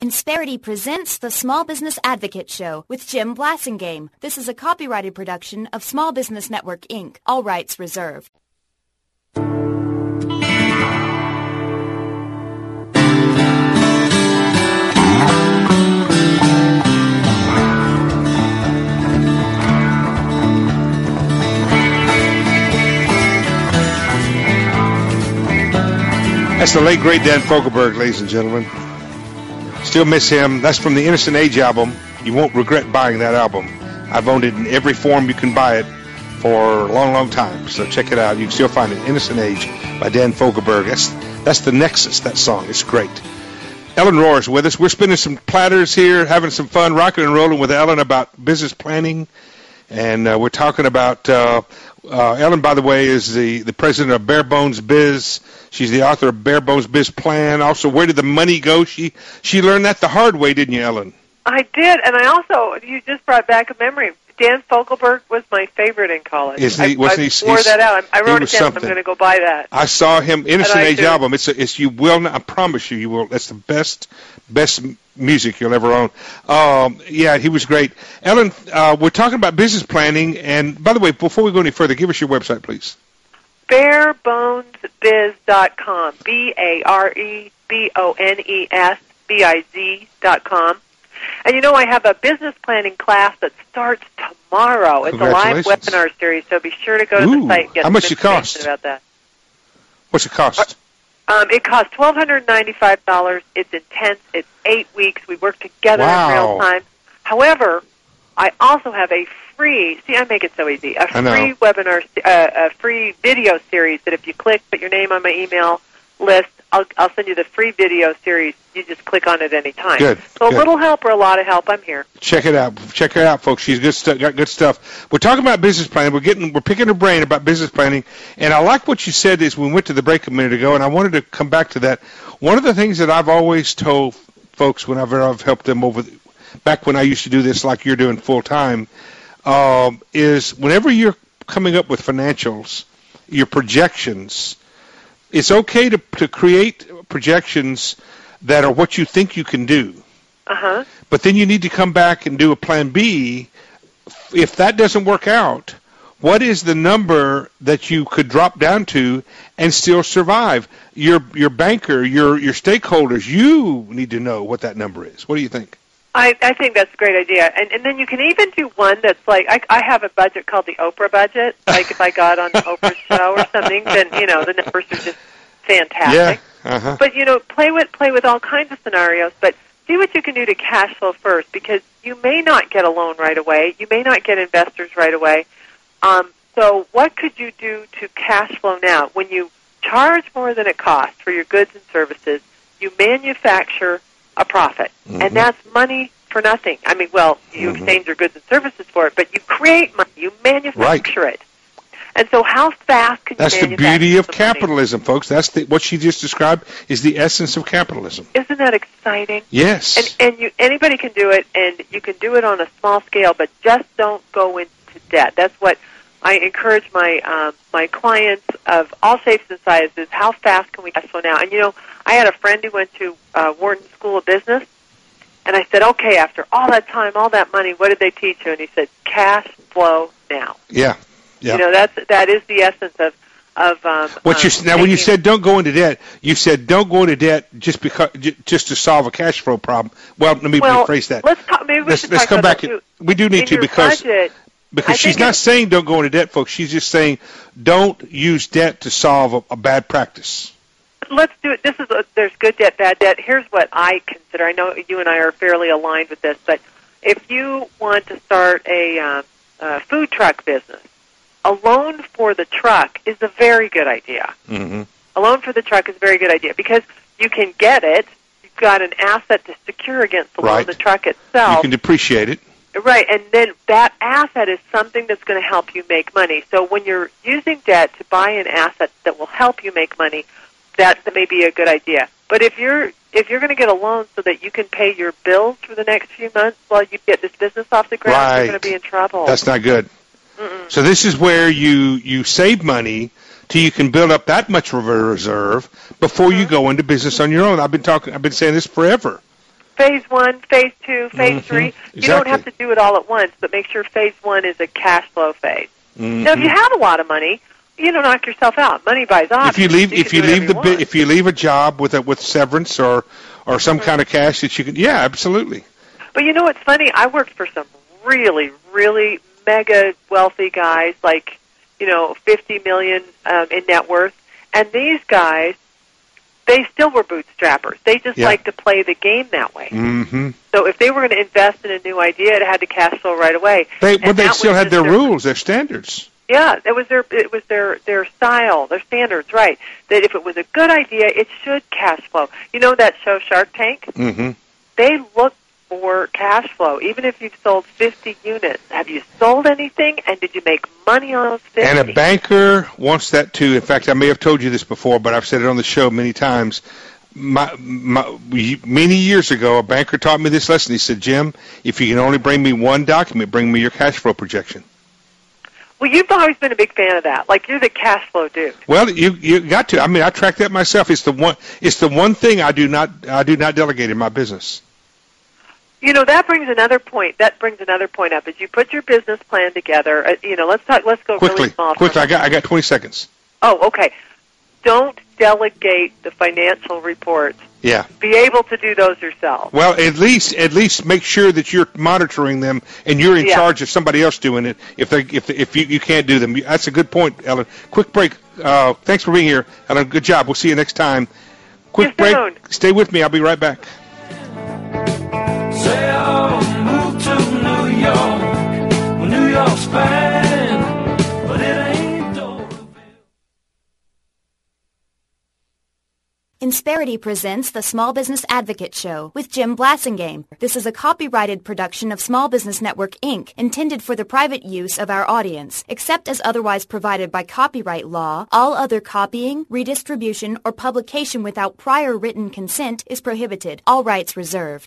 Insperity presents the Small Business Advocate Show with Jim Blasingame. This is a copyrighted production of Small Business Network, Inc., all rights reserved. That's the late, great Dan Fogelberg, ladies and gentlemen. Still miss him. That's from the Innocent Age album. You won't regret buying that album. I've owned it in every form you can buy it for a long, long time. So check it out. You can still find it, Innocent Age by Dan Fogelberg. That's the Nexus, that song. It's great. Ellen Rohr is with us. We're spinning some platters here, having some fun, rocking and rolling with Ellen about business planning. And we're talking about, Ellen, by the way, is the president of Bare Bones Biz. She's the author of Bare Bones Biz Plan. Also, Where Did the Money Go? She learned that the hard way, didn't you, Ellen? I did, and I also, you just brought back a memory. Dan Fogelberg was my favorite in college. I wore that out. I wrote it down. I'm going to go buy that. I saw him, Innocent Age album. It's you will not, I promise you will. That's the best music you'll ever own. Yeah, he was great. Ellen, we're talking about business planning, and by the way, before we go any further, give us your website, please. BareBonesBiz.com. BareBonesBiz.com. And you know, I have a business planning class that starts tomorrow. It's a live webinar series, so be sure to go to the site and get some information about that. What's it cost? It costs $1,295. It's intense. It's 8 weeks. We work together in real time. However, I also have a free, I make it so easy, a free webinar, a free video series that if you click, put your name on my email list, I'll send you the free video series. You just click on it any time. Good. So a little help or a lot of help, I'm here. Check it out. Check her out, folks. She's got good stuff. We're talking about business planning. We're picking her brain about business planning. And I like what you said is we went to the break a minute ago, and I wanted to come back to that. One of the things that I've always told folks whenever I've helped them back when I used to do this like you're doing full time, is whenever you're coming up with financials, your projections, it's okay to create projections that are what you think you can do. Uh-huh. But then you need to come back and do a plan B. If that doesn't work out, what is the number that you could drop down to and still survive? Your banker, your stakeholders, you need to know what that number is. What do you think? I think that's a great idea. And then you can even do one that's like, I have a budget called the Oprah budget. Like if I got on Oprah's show or something, then, you know, the numbers are just fantastic. Yeah. Uh-huh. But, you know, play with all kinds of scenarios, but see what you can do to cash flow first, because you may not get a loan right away. You may not get investors right away. So what could you do to cash flow now? When you charge more than it costs for your goods and services, you manufacture a profit, and that's money for nothing. I mean, well, you exchange your goods and services for it, but you create money. You manufacture it. And so how fast can you manufacture? That's the beauty of capitalism, folks. That's what she just described is the essence of capitalism. Isn't that exciting? Yes. And anybody can do it, and you can do it on a small scale, but just don't go into debt. That's what I encourage my my clients of all shapes and sizes. How fast can we cash flow now? And, you know, I had a friend who went to Wharton School of Business, and I said, okay, after all that time, all that money, what did they teach you? And he said, cash flow now. Yeah. Yeah. You know, that is the essence of when you said don't go into debt, you said don't go into debt just to solve a cash flow problem. Well, let me rephrase that. Let's come back. We do need to because she's not saying don't go into debt, folks. She's just saying don't use debt to solve a bad practice. Let's do it. There's good debt, bad debt. Here's what I consider. I know you and I are fairly aligned with this, but if you want to start a food truck business, a loan for the truck is a very good idea. Mm-hmm. A loan for the truck is a very good idea because you can get it. You've got an asset to secure against the loan, the truck itself. You can depreciate it. Right, and then that asset is something that's going to help you make money. So when you're using debt to buy an asset that will help you make money, that may be a good idea. But if you're going to get a loan so that you can pay your bills for the next few months while you get this business off the ground, you're going to be in trouble. That's not good. So this is where you save money till you can build up that much of a reserve before you go into business on your own. I've been saying this forever. phase 1, phase 2, phase 3. You don't have to do it all at once, but make sure phase 1 is a cash flow phase. Now, if you have a lot of money, you don't knock yourself out. Money buys options. If you leave a job with severance or some kind of cash that you can, yeah, absolutely. But you know what's funny? I worked for some really, really mega wealthy guys, like, 50 million in net worth, and these guys, they still were bootstrappers. They just like to play the game that way. Mm-hmm. So if they were going to invest in a new idea, it had to cash flow right away. They still had their rules, their standards. Yeah, it was their style, their standards, right? That if it was a good idea, it should cash flow. You know that show Shark Tank? Mm-hmm. They look for cash flow, even if you've sold 50 units. Have you sold anything, and did you make money on those 50? And a banker wants that too. In fact, I may have told you this before, but I've said it on the show many times. Many years ago, a banker taught me this lesson. He said, Jim, if you can only bring me one document, bring me your cash flow projection. Well, you've always been a big fan of that. Like, you're the cash flow dude. Well, you got to. I mean, I track that myself. It's the one thing I do not delegate in my business. That brings another point. That brings another point up. As you put your business plan together, let's go quickly, really small. Quickly, I got 20 seconds. Oh, okay. Don't delegate the financial reports. Yeah. Be able to do those yourself. Well, at least make sure that you're monitoring them and you're in charge of somebody else doing it. If you can't do them, that's a good point, Ellen. Quick break. Thanks for being here, Ellen. Good job. We'll see you next time. Quick break. Stay with me. I'll be right back. Say I'll move to New York. Well, New York's fine, but it ain't Doraville. Insperity presents the Small Business Advocate Show with Jim Blasingame. This is a copyrighted production of Small Business Network, Inc., intended for the private use of our audience. Except as otherwise provided by copyright law, all other copying, redistribution, or publication without prior written consent is prohibited. All rights reserved.